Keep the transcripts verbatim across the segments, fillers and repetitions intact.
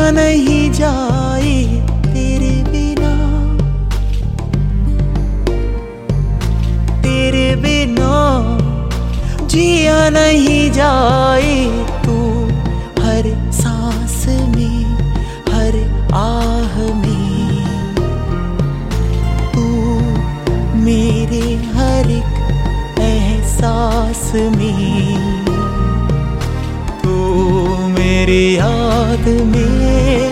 नहीं जाए तेरे बिना, तेरे बिना जिया नहीं जाए। तू हर सांस में, हर आह में, तू मेरे हर एक एहसास में, तू मेरी याद में।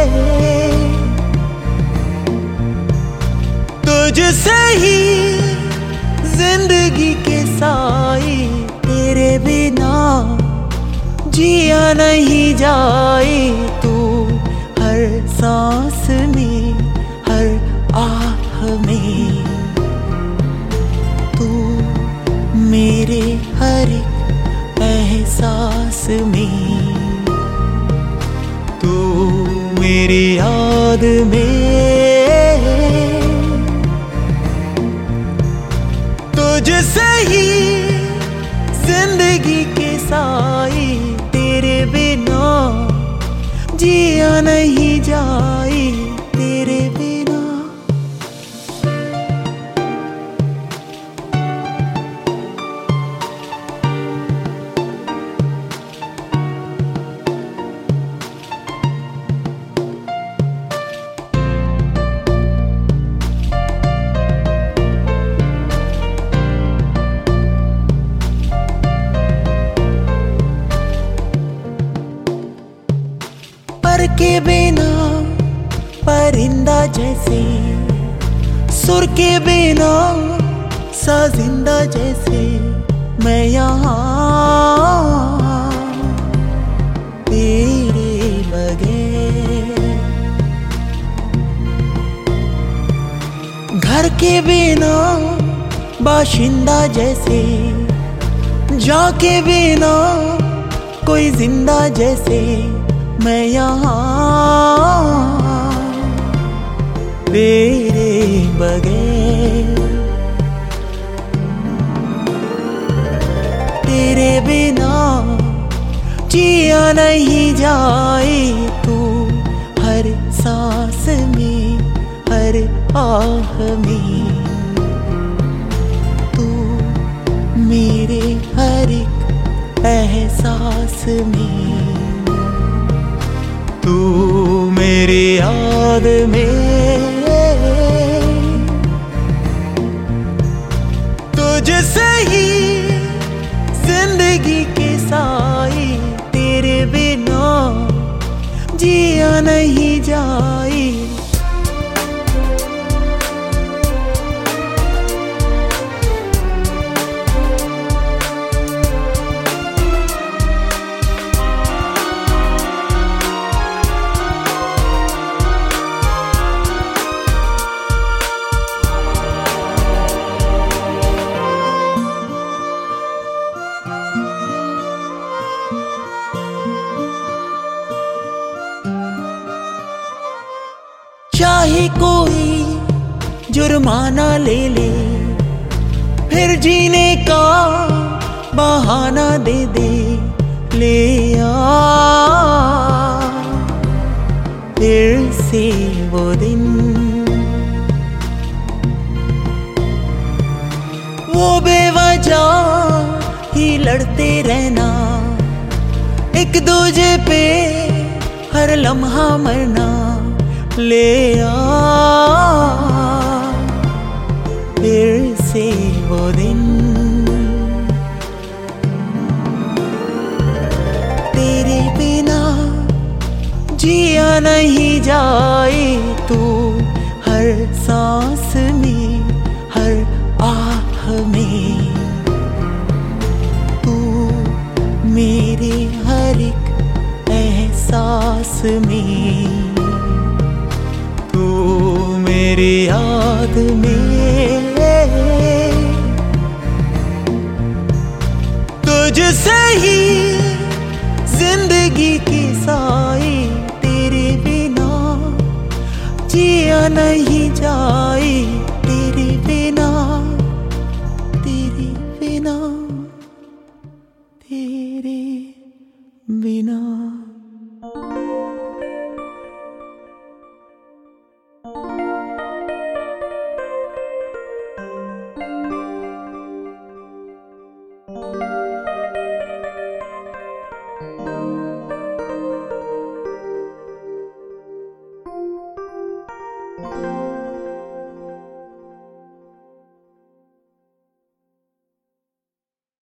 तुझसे ही जिंदगी के साए, तेरे बिना जिया नहीं जाए। तू हर सांस में, हर आह में, तू मेरे हर एक एहसास में, तू मेरी याद में। तुझसे ही जिंदगी के साए, तेरे बिना जिया नहीं जाए, तेरे बिना। पर के बिना परिंदा जैसे, सुर के बिना साजिंदा जैसे, मैं यहाँ तेरे बगैर। घर के बिना बाशिंदा जैसे, जा के बिना कोई जिंदा जैसे, मैं यहाँ तेरे बगैर। तेरे बिना जिया नहीं जाए। तू हर सांस में, हर आह में, तू मेरे हर एक एहसास में, तू मेरी याद में। तुझसे ही जिंदगी के साए, तेरे बिना जिया नहीं जाए। चाहे कोई जुर्माना ले ले, फिर जीने का बहाना दे दे, ले आ फिर से वो दिन, वो बेवजह ही लड़ते रहना, एक दूजे पे हर लम्हा मरना। ले आ फिर से वो दिन, तेरे बिना जिया नहीं जाए। तू हर सांस में, हर आह में, तू मेरे हर एक एहसास में, तू मेरी याद में। तुझसे ही जिंदगी के साए, तेरे बिना जिया नहीं जाए, तेरे बिना, तेरे बिना, तेरे बिना।